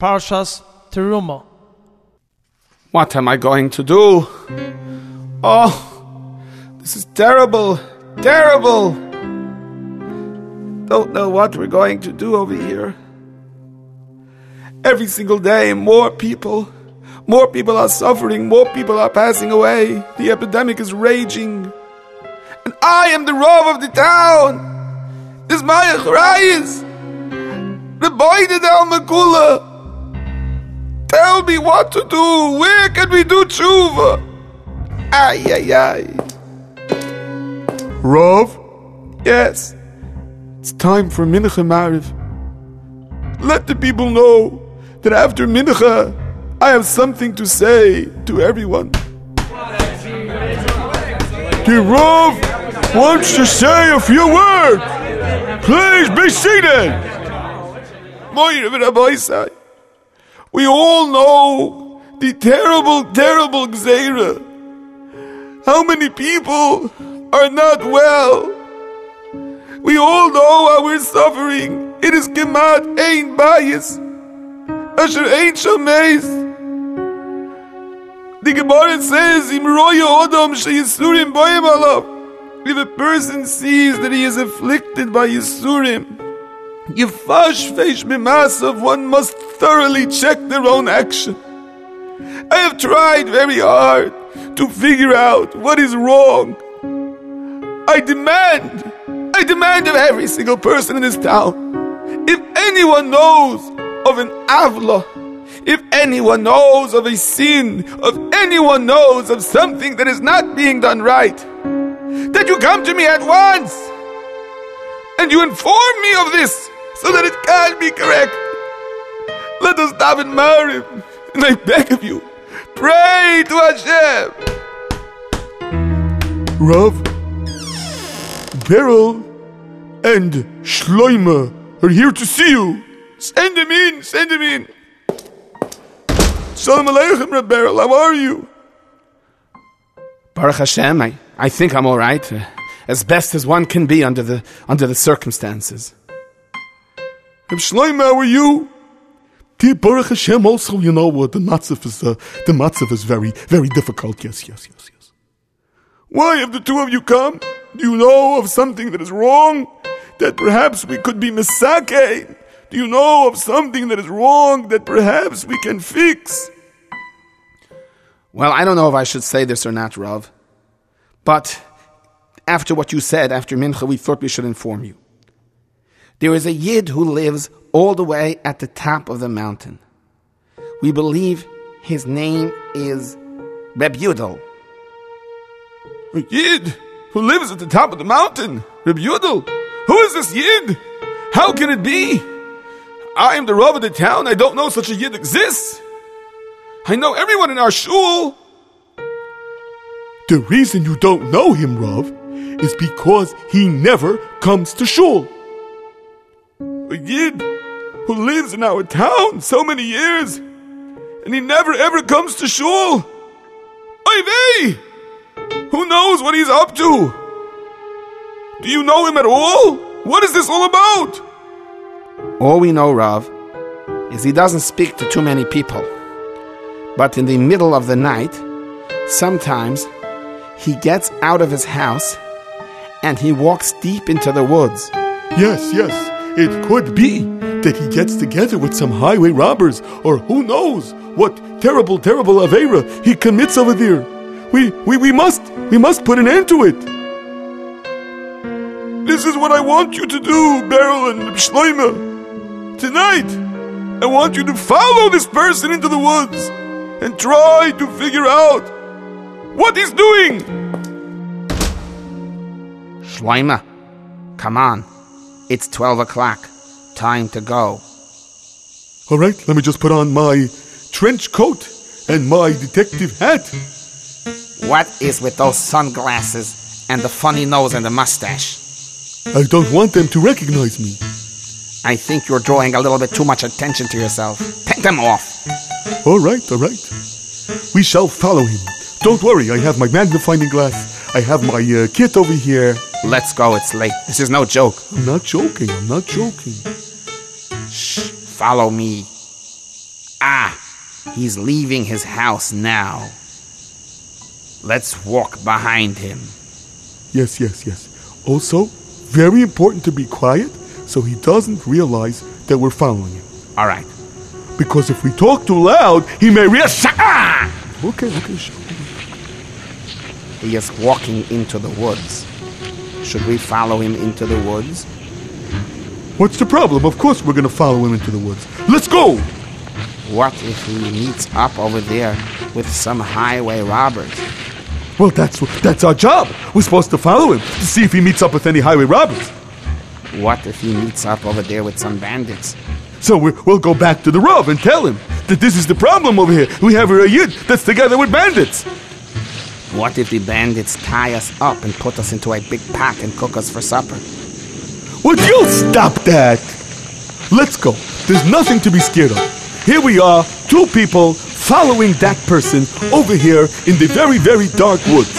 Parshas Teruma. What am I going to do? Oh, this is terrible, terrible. Don't know what we're going to do over here. Every single day, more people are suffering, more people are passing away. The epidemic is raging. And I am the Rav of the town. This is my achrayus. The boy did Al Makula. Tell me what to do. Where can we do tshuva? Ay, ay, ay. Rav? Yes. It's time for Mincha Mariv. Let the people know that after Mincha, I have something to say to everyone. The Rav wants to say a few words. Please be seated. We all know the terrible, terrible Gzeira. How many people are not well? We all know how we're suffering. It is Gemat Ein Bayis. Asher Ein Shameis. The Gemara says, Im Roya Odom Sheyisurim Boyim Alav. If a person sees that he is afflicted by Yisurim, Yifash Feish Mimasav, one must thoroughly check their own action. I have tried very hard to figure out what is wrong. I demand of every single person in this town, if anyone knows of an avla, if anyone knows of a sin, if anyone knows of something that is not being done right, that you come to me at once and you inform me of this so that it can be correct. Let us daven Mariv, and I beg of you, pray to Hashem. Rav, Beryl and Shloima are here to see you. Send him in. Shalom Aleichem, Reb Beryl, how are you? Baruch Hashem, I think I'm all right, as best as one can be under the circumstances. Reb Shloima, how are you? Dear Baruch Hashem, also, you know what, the matzav is very, very difficult. Yes. Why have the two of you come? Do you know of something that is wrong? That perhaps we could be misake? Do you know of something that is wrong that perhaps we can fix? Well, I don't know if I should say this or not, Rav. But after what you said, after Mincha, we thought we should inform you. There is a Yid who lives all the way at the top of the mountain. We believe his name is Reb Yudel. A Yid who lives at the top of the mountain? Reb Yudel? Who is this Yid? How can it be? I am the Rav of the town. I don't know such a Yid exists. I know everyone in our shul. The reason you don't know him, Rav, is because he never comes to shul. A Yid who lives in our town so many years, and he never ever comes to shul. Oy vey! Who knows what he's up to? Do you know him at all? What is this all about? All we know, Rav, is he doesn't speak to too many people. But in the middle of the night, sometimes he gets out of his house and he walks deep into the woods. Yes. It could be that he gets together with some highway robbers, or who knows what terrible aveira he commits over there. We must put an end to it. This is what I want you to do, Beryl and Shloima. Tonight, I want you to follow this person into the woods and try to figure out what he's doing. Shloima, come on. It's 12 o'clock. Time to go. All right, let me just put on my trench coat and my detective hat. What is with those sunglasses and the funny nose and the mustache? I don't want them to recognize me. I think you're drawing a little bit too much attention to yourself. Take them off. All right. We shall follow him. Don't worry, I have my magnifying glass. I have my kit over here. Let's go, it's late. This is no joke. I'm not joking. Shh, follow me. He's leaving his house now. Let's walk behind him. Yes. Also, very important to be quiet so he doesn't realize that we're following him. All right. Because if we talk too loud, he may realize... Okay, sure. He is walking into the woods. Should we follow him into the woods? What's the problem? Of course we're going to follow him into the woods. Let's go! What if he meets up over there with some highway robbers? Well, that's our job. We're supposed to follow him to see if he meets up with any highway robbers. What if he meets up over there with some bandits? So we'll go back to the Rav and tell him that this is the problem over here. We have a Yid that's together with bandits. What if the bandits tie us up and put us into a big pot and cook us for supper? Would you stop that? Let's go. There's nothing to be scared of. Here we are, two people following that person over here in the very, very dark woods.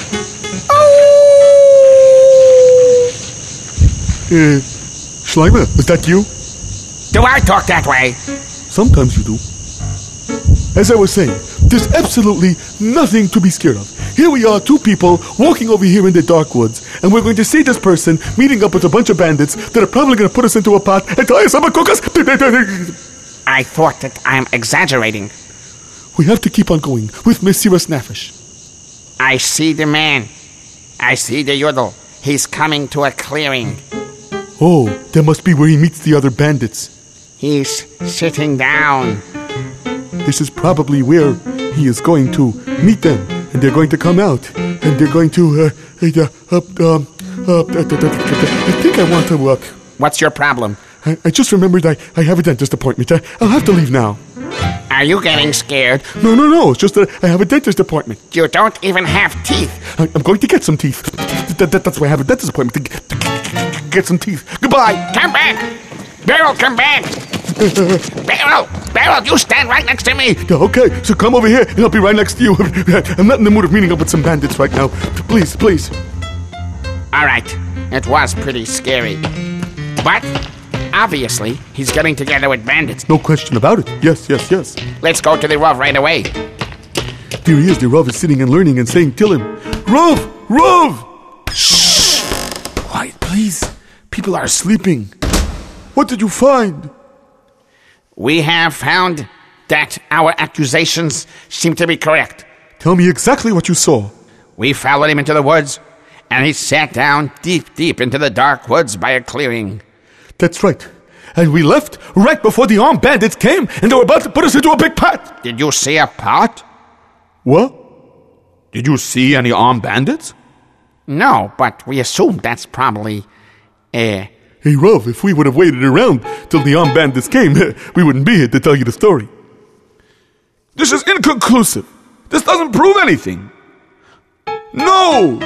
Schleimer, is that you? Do I talk that way? Sometimes you do. As I was saying, there's absolutely nothing to be scared of. Here we are, two people walking over here in the dark woods, and we're going to see this person meeting up with a bunch of bandits that are probably going to put us into a pot and tie us up and cook us. I thought that I'm exaggerating. We have to keep on going with Mesiras Nefesh. I see the man. I see the Yodel. He's coming to a clearing. Oh, that must be where he meets the other bandits. He's sitting down. This is probably where he is going to meet them, and they're going to come out, and they're going to, I think I want to, What's your problem? I just remembered I have a dentist appointment. I'll have to leave now. Are you getting scared? No, it's just that I have a dentist appointment. You don't even have teeth. I'm going to get some teeth. That's why I have a dentist appointment, to get some teeth. Goodbye. Come back! Beryl, come back! Beryl, you stand right next to me! Yeah, okay, so come over here and I'll be right next to you. I'm not in the mood of meeting up with some bandits right now. Please. All right, it was pretty scary. But, obviously, he's getting together with bandits. No question about it. Yes. Let's go to the Rav right away. There he is. The Rav is sitting and learning and saying, "Tell him, Rav! Shh! Quiet, please. People are sleeping. What did you find?" We have found that our accusations seem to be correct. Tell me exactly what you saw. We followed him into the woods, and he sat down deep into the dark woods by a clearing. That's right. And we left right before the armed bandits came, and they were about to put us into a big pot. Did you see a pot? What? Did you see any armed bandits? No, but we assume that's probably, Hey, Rav, if we would have waited around till the armed bandits came, we wouldn't be here to tell you the story. This is inconclusive. This doesn't prove anything. No!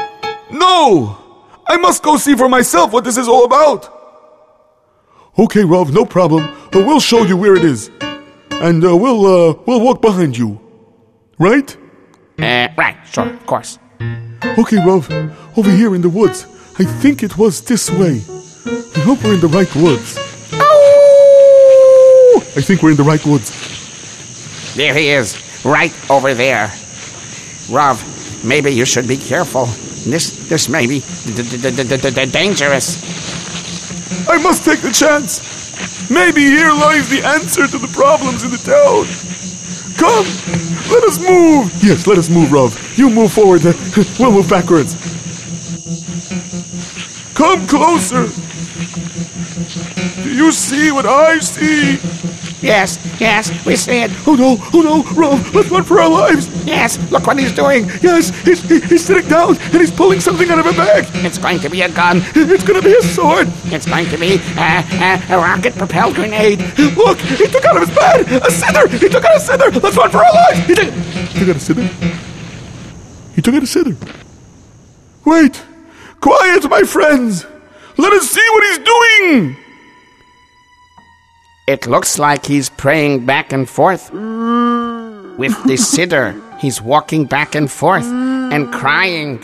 I must go see for myself what this is all about. Okay, Rav, no problem. We'll show you where it is. And we'll walk behind you. Right? Right, sure, of course. Okay, Rav, over here in the woods. I think it was this way. I hope we're in the right woods. Oh! I think we're in the right woods. There he is, right over there. Rav, maybe you should be careful. This may be dangerous. I must take the chance. Maybe here lies the answer to the problems in the town. Come, let us move. Yes, let us move, Rav. You move forward, we'll move backwards. Come closer. Do you see what I see? Yes, we see it. Oh no, Rav, let's run for our lives. Yes, look what he's doing. Yes, he's sitting down and he's pulling something out of a bag. It's going to be a gun. It's going to be a sword. It's going to be a rocket-propelled grenade. Look, he took out of his bed a cither. He took out a cither. Let's run for our lives. He took out a cither. He took out a cither. Wait. Quiet, my friends. Let us see what he's doing. It looks like he's praying back and forth. With the siddur, he's walking back and forth and crying.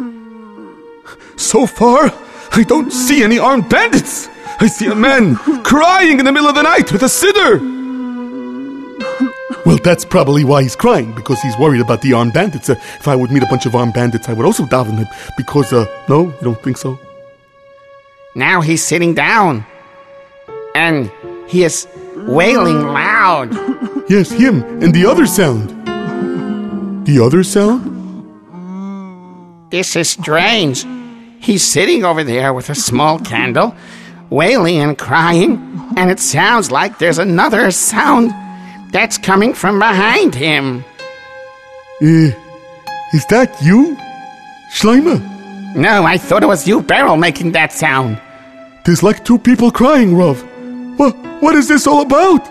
So far, I don't see any armed bandits. I see a man crying in the middle of the night with a siddur. Well, that's probably why he's crying, because he's worried about the armed bandits. If I would meet a bunch of armed bandits, I would also daven him, because, no, you don't think so? Now he's sitting down, and he is wailing loud. Yes, him, and the other sound. The other sound? This is strange. He's sitting over there with a small candle, wailing and crying, and it sounds like there's another sound that's coming from behind him. Is that you, Shlomo? No, I thought it was you, Beryl, making that sound. There's like two people crying, Rav. What is this all about?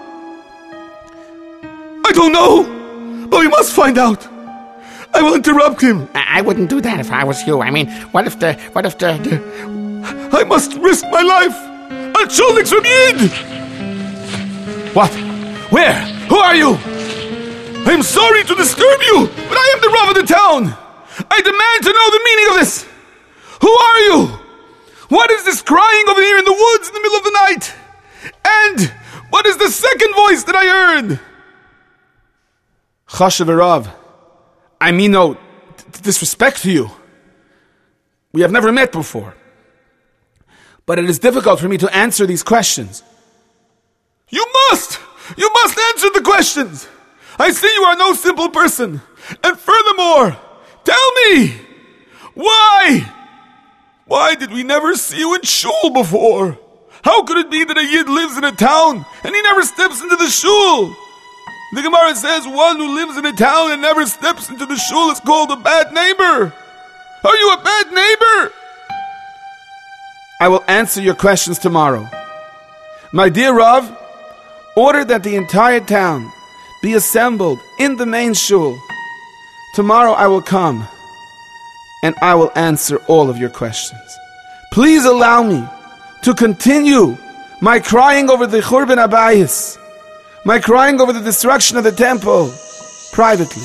I don't know, but we must find out. I will interrupt him. I wouldn't do that if I was you. I mean, what if the... I must risk my life. Entschuldigung from Yid. What? Where? Who are you? I am sorry to disturb you, but I am the Rav of the town. I demand to know the meaning of this. Who are you? What is this crying over here in the woods in the middle of the night? And what is the second voice that I heard? Chashav Rav, I mean no disrespect to you. We have never met before. But it is difficult for me to answer these questions. You must answer the questions. I see you are no simple person. And furthermore, tell me, why did we never see you in shul before? How could it be that a Yid lives in a town and he never steps into the shul? The Gemara says one who lives in a town and never steps into the shul is called a bad neighbor. Are you a bad neighbor? I will answer your questions tomorrow. My dear Rav, order that the entire town be assembled in the main shul. Tomorrow I will come and I will answer all of your questions. Please allow me to continue my crying over the Churban Abayis, my crying over the destruction of the temple, privately.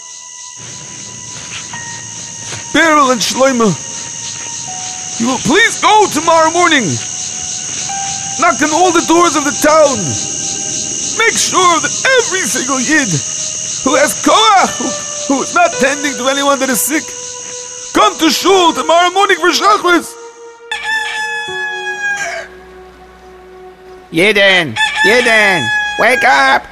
Beryl and Shlomo, you will please go tomorrow morning. Knock on all the doors of the town. Make sure that every single Yid who has koach, who is not tending to anyone that is sick, come to shul tomorrow morning for Shachris. Yidden, wake up!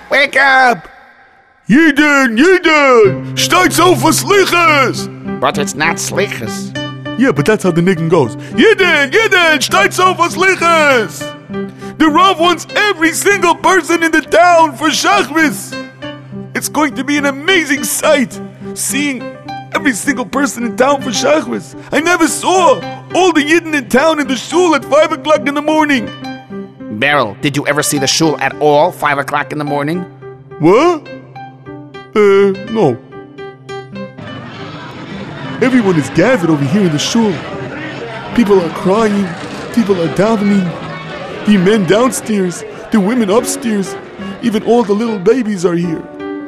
Yidden, steigt auf for slichas! But it's not slichas. Yeah, but that's how the niggin goes. Yidden, steigt auf for slichas! The Rav wants every single person in the town for Shachris. It's going to be an amazing sight, seeing every single person in town for Shachris. I never saw all the Yidden in town in the shul at 5 o'clock in the morning. Beryl, did you ever see the shul at all, 5 o'clock in the morning? What? No. Everyone is gathered over here in the shul. People are crying, people are davening. The men downstairs, the women upstairs, even all the little babies are here.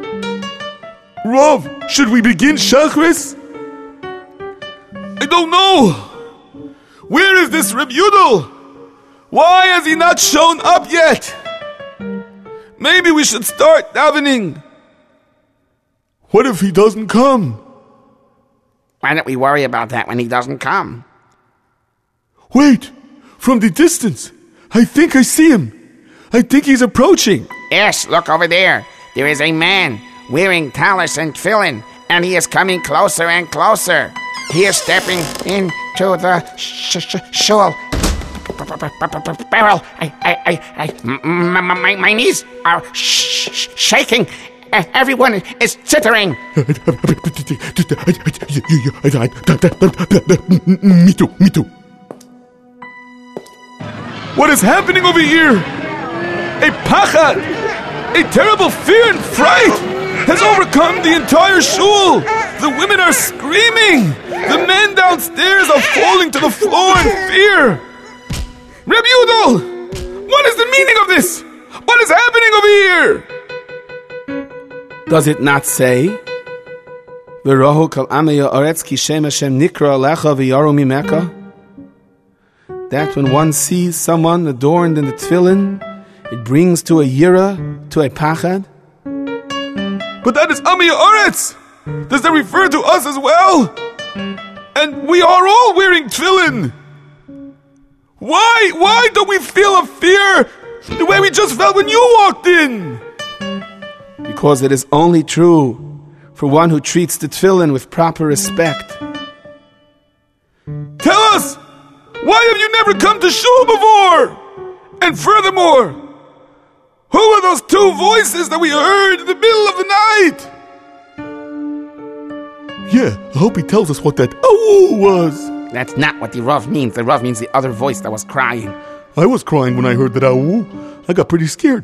Rav, should we begin Shachris? I don't know. Where is this Reb Yudel? Why has he not shown up yet? Maybe we should start davening. What if he doesn't come? Why don't we worry about that when he doesn't come? Wait, from the distance, I think I see him. I think he's approaching. Yes, look over there. There is a man wearing talis and tefillin, and he is coming closer and closer. He is stepping into the shul. Beryl, my knees are shaking. Everyone is tittering. Me too. What is happening over here? A pachad, a terrible fear and fright has overcome the entire shul. The women are screaming. The men downstairs are falling to the floor in fear. Reb Yudel, what is the meaning of this? What is happening over here? Does it not say, V'rohu kol amei ha'aretz ki shem Hashem nikra alecha v'yaru mimeka? That when one sees someone adorned in the tefillin, it brings to a yira, to a pachad? But that is Ami Oretz. Does that refer to us as well? And we are all wearing tefillin. Why don't we feel a fear the way we just felt when you walked in? Because it is only true for one who treats the tefillin with proper respect. Tell us, why have you never come to shul before? And furthermore, who are those two voices that we heard in the middle of the night? Yeah, I hope he tells us what that "oh" was. That's not what the Rav means. The Rav means the other voice that was crying. I was crying when I heard that "oh." I got pretty scared.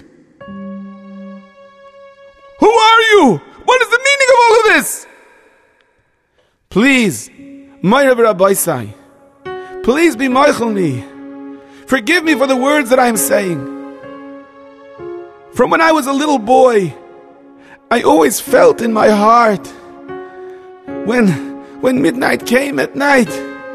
Who are you? What is the meaning of all of this? Please, my Rabbi Sai, please be meichel me. Forgive me for the words that I am saying. From when I was a little boy, I always felt in my heart when midnight came at night,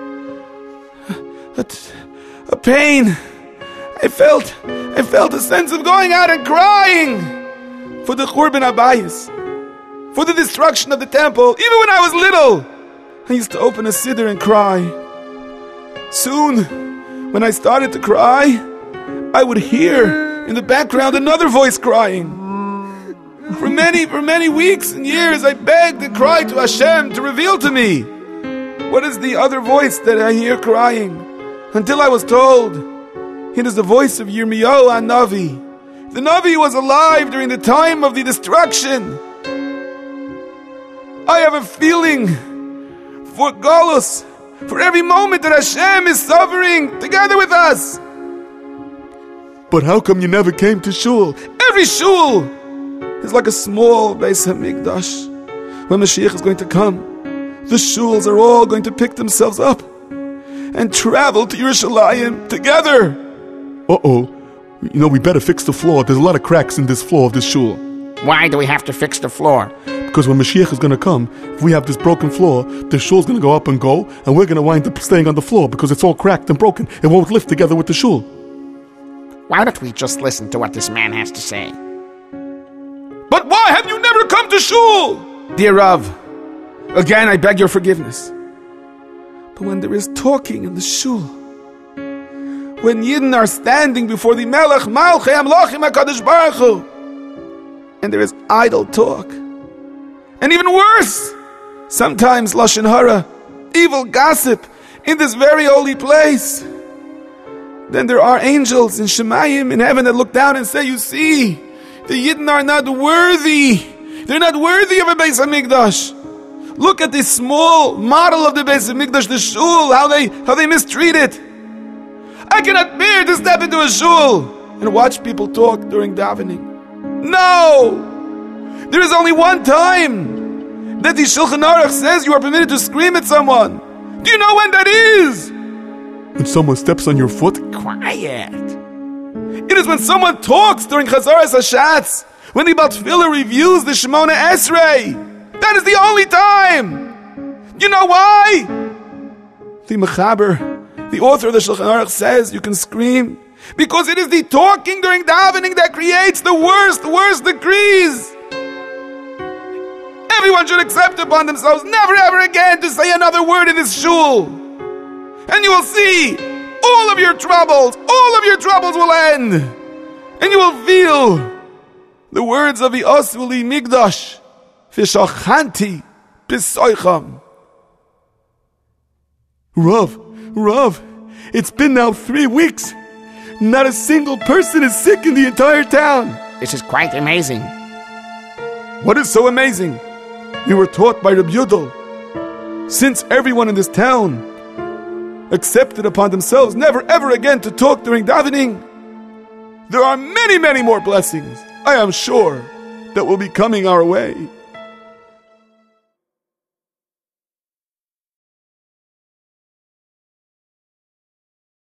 a pain. I felt a sense of going out and crying for the Churban Abayis, for the destruction of the temple. Even when I was little, I used to open a siddur and cry. Soon, when I started to cry, I would hear in the background another voice crying. For many weeks and years, I begged and cried to Hashem to reveal to me what is the other voice that I hear crying, until I was told it is the voice of Yirmiyahu HaNavi. The Navi was alive during the time of the destruction. I have a feeling for Golus, for every moment that Hashem is suffering together with us. But how come you never came to shul? Every shul is like a small Beis HaMikdash. When Mashiach is going to come, the shuls are all going to pick themselves up and travel to Yerushalayim together. Uh-oh. We better fix the floor. There's a lot of cracks in this floor of this shul. Why do we have to fix the floor? Because when Mashiach is going to come, if we have this broken floor, the shul's going to go up and go, and we're going to wind up staying on the floor because it's all cracked and broken. It won't lift together with the shul. Why don't we just listen to what this man has to say? But why have you never come to shul? Dear Rav, again I beg your forgiveness. But when there is talking in the shul, when Yidden are standing before the Melech Malchei Amlochim HaKadosh Baruch Hu, and there is idle talk, and even worse, sometimes Lashon Hara, evil gossip, in this very holy place, then there are angels in Shemayim in heaven that look down and say, you see, the Yidden are not worthy. They're not worthy of a Beis HaMikdash. Look at this small model of the Beis HaMikdash, the shul, how they mistreat it. I cannot bear to step into a shul and watch people talk during davening. No! There is only one time that the Shulchan Aruch says you are permitted to scream at someone. Do you know when that is? When someone steps on your foot? Quiet. It is when someone talks during Chazaras HaShatz, when the Bat Tefillah reviews the Shemona Esrei. That is the only time. You know why? The Mechaber, the author of the Shulchan Aruch, says you can scream because it is the talking during davening that creates the worst decrees. Everyone should accept upon themselves never ever again to say another word in this shul. And you will see all of your troubles will end. And you will feel the words of the Osvuli Migdash, V'shachanti b'soicham. Rav, it's been now 3 weeks. Not a single person is sick in the entire town. This is quite amazing. What is so amazing? We were taught by Rabbi Yudel, since everyone in this town accepted upon themselves never ever again to talk during davening, there are many more blessings, I am sure, that will be coming our way.